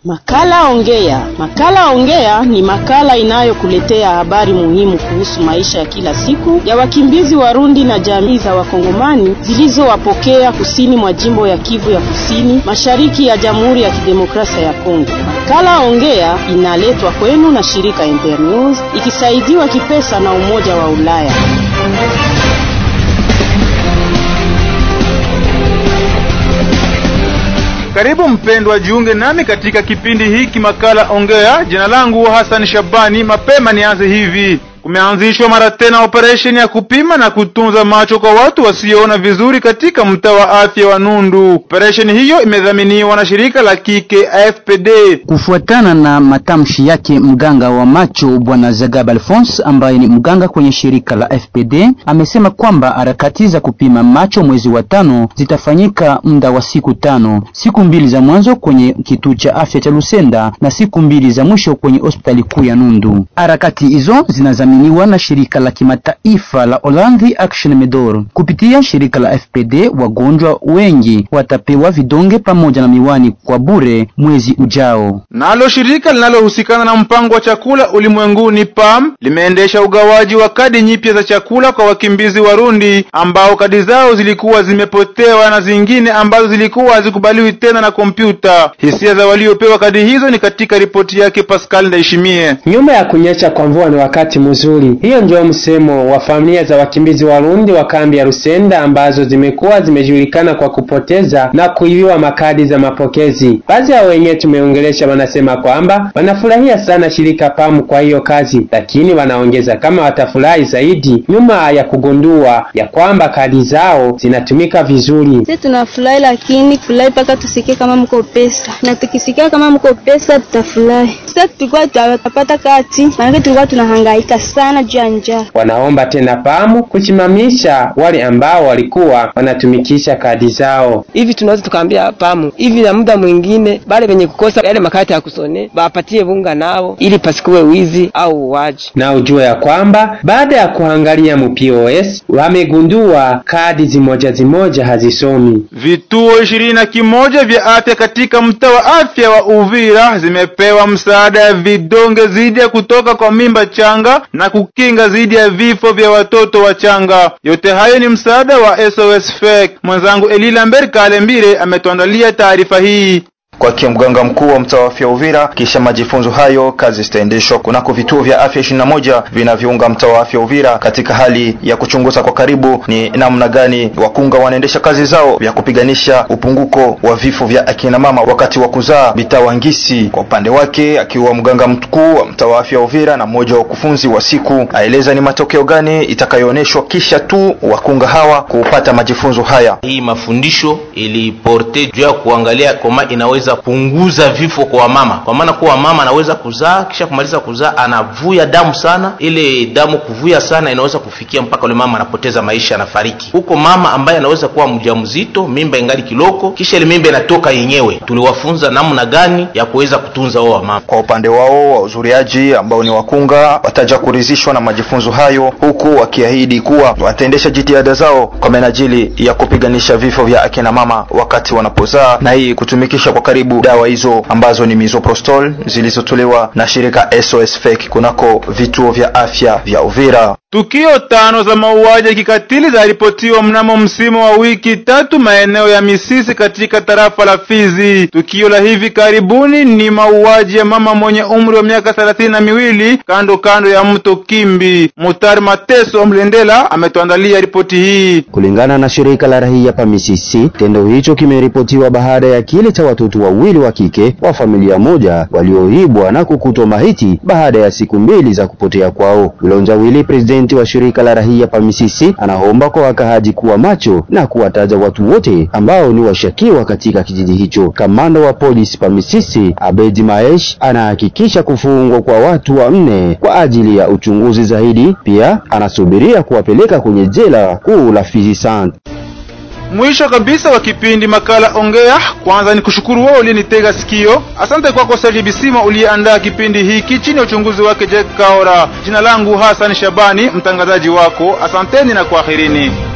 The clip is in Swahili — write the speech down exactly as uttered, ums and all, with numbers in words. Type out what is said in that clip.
Makala Ongea. Makala Ongea ni makala inayokuletea habari muhimu kuhusu maisha ya kila siku ya wakimbizi Warundi na jamii za Wakongomani zilizowapokea kusini mwa jimbo ya Kivu ya Kusini, mashariki ya Jamhuri ya Kidemokrasia ya Kongo. Makala Ongea inaletwa kwenu na shirika Internews ikisaidiwa kipesa na Umoja wa Ulaya. Karibu mpendwa, jiunge nami katika kipindi hiki makala Ongea. Jina langu Hassan Shabani. Mapema nianze hivi. Kumeanzishwa mara tena operation ya kupima na kutunza macho kwa watu wasioona vizuri katika mtaa wa afya wa Nundu. Operation hiyo imedhaminiwa na shirika la kike F P D. Kufuatana na matamshi yake mganga wa macho Bwana Zagab Alphonse, ambaye ni mganga kwenye shirika la F P D, amesema kwamba harakati za kupima macho mwezi wa tano zitafanyika muda wa siku tano. Siku mbili za mwanzo kwenye kituo cha afya cha Lusenda na siku mbili za mwisho kwenye hospitali kuu ya Nundu. Harakati hizo zinazaminiwa na shirika la kimataifa la Holland Action Medor. Kupitia shirika la F P D, wagonjwa wengi watapewa vidonge pamoja na miwani kwa bure mwezi ujao. Nalo shirika linalohusikana na mpango wa chakula ulimwenguni P A M limeendesha ugawaji wa kadi nyipya za chakula kwa wakimbizi Warundi ambao kadi zao zilikuwa zimepotewa na zingine ambazo zilikuwa hazikubaliwi tena na kompyuta. Hisia za waliopewa kadi hizo ni katika ripoti yake Pascal Ndaishimie. Nyuma ya kunyesha kwa mvua ni wakati mzuri. Hiyo ndio msemo wa familia za wakimbizi Warundi wa kambi ya Lusenda ambazo zimekuwa zimejulikana kwa kupoteza na kuibiwa makadi za mapokezi. Baadhi ya wenyewe tumeongelesha wanasema kwamba wanafurahia sana shirika P A M kwa hiyo kazi, lakini wanaongeza kama watafurahi zaidi nyuma ya kugundua ya kwamba kadi zao zinatumika vizuri. Sisi tunafurahi, lakini furahi paka tusikie kama mko pesa, na tukisikia kama mko pesa tutafurahi. Sasa tulikuwa tutapata kadi, maana tulikuwa tunahangaika sana janja. Wanaomba tena P A M kusimamisha wale ambao walikuwa wanatumikisha kadi zao. Hivi tunaweza tukaambia P A M hivi na muda mwingine bale wenye kukosa yale makati ya kusone bapatie bunga nao ili pasikuwe wizi au uwaji. Na ujue ya kwamba baada ya kuangalia mu P O S wamegundua kadi zimoja zimoja hazisomi. Vituo ishirini na kimoja vya afya katika mtaa wa afya wa Uvira zimepewa msaada ya vidonge zidi ya kutoka kwa mimba changa na kukinga zidi ya vifo vya watoto wachanga. Yote hayo ni msaada wa S O S F E C. Mwanzangu Elila Mberka Alembire ametuandalia taarifa hii. Kwa mganga mkuu wa mtaa wa afya Uvira, kisha majifunzo hayo kazi zitaendeshwa kunako vituo vya afya ishirini na moja vinavyounga mtaa wa afya Uvira katika hali ya kuchunguza kwa karibu ni namna gani wakunga wanaendesha kazi zao vya kupiganisha upunguko wa vifo vya akina mama wakati wa kuzaa. Bitawangisi kwa upande wake akiwa mganga mkuu wa mtaa wa afya Uvira na mmoja wa wakufunzi wa siku aeleza ni matokeo gani itakayoonyeshwa kisha tu wakunga hawa kupata majifunzo haya. Hii mafundisho iliporte juu ya kuangalia kama inaweza punguza vifo kwa mama, kwa maana kwa mama anaweza kuzaa kisha kumaliza kuzaa anavuja damu sana. Ile damu kuvuja sana inaweza kufikia mpaka yule mama anapoteza maisha, anafariki. Huko mama ambaye anaweza kuwa mjamzito, mimba ingali kiloko, kisha ile mimba inatoka yenyewe. Tuliwafunza namna gani ya kuweza kutunza wao mama. Kwa upande wao wa uzuriaji ambao ni wakunga wataja kuridhishwa na majifunzo hayo, huku wakiahidi kuwa wataendesha jitihada zao kwa menajili ya kupiganisha vifo vya akina mama wakati wanapozaa, na hii kutumikisha kwa karibu dawa hizo ambazo ni misoprostol zilizotolewa na shirika S O S F E C kunako vituo vya afya vya Uvira. Tukio tano za mauaji ya kikatili zaripotiwa mnamo msimu wa wiki tatu maeneo ya Misisi katika tarafa la Fizi. Tukio la hivi karibuni ni mauaji ya mama mwenye umri wa miaka thelathini na miwili kando kando ya mto Kimbi. Mutar Mateso Mlendela ametuandalia ripoti hii. Kulingana na shirika la raia pa Misisi, tendo hicho kimeripotiwa baada ya kile cha watoto wawili wa kike wa familia moja walioibwa na kukutwa maiti baada ya siku mbili za kupotea kwao. Wilonja Wili, president wa shirika la raia pa Misisi, anaomba kwa wakahaji kuwa macho na kuwataja watu wote ambao ni washakiwa katika kijiji hicho. Kamanda wa polisi pa Misisi, Abedi Maesh, anahakikisha kufungwa kwa watu wa nne kwa ajili ya uchunguzi zaidi. Pia anasubiria kuwapeleka kwenye jela kuu la Fizi Centre. Mwisho kabisa wa kipindi makala Ongea, kwanza ni kushukuru wewe uliyenitega sikio. Asante kwako Serge Bisima uliyeandaa kipindi hiki chini ya uchunguzi wake Jack Kaora. Jina langu Hassan Shabani, mtangazaji wako. Asanteni na kwaherini.